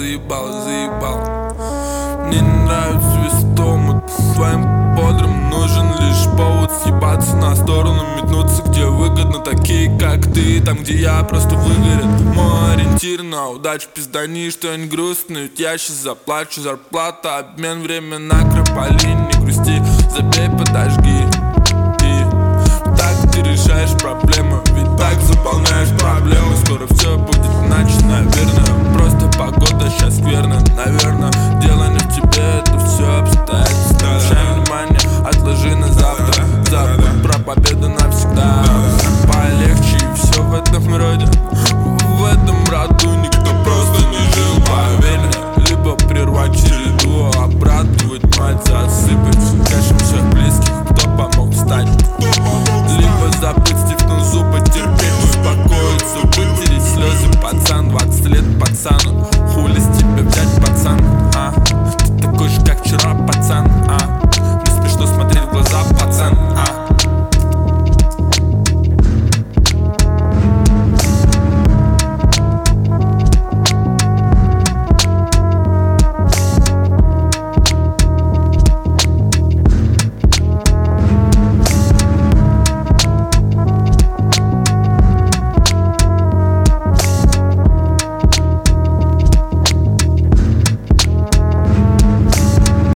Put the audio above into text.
заебало. Мне не нравится весь дом, твоим бодрым нужен лишь повод съебаться на сторону, метнуться где выгодно. Такие как ты, там где я просто выгорел. Мой ориентир на удачу, пиздани, что я не грустный, ведь я сейчас заплачу зарплата, обмен, время на Акрополине. Не грусти, забей, подожги.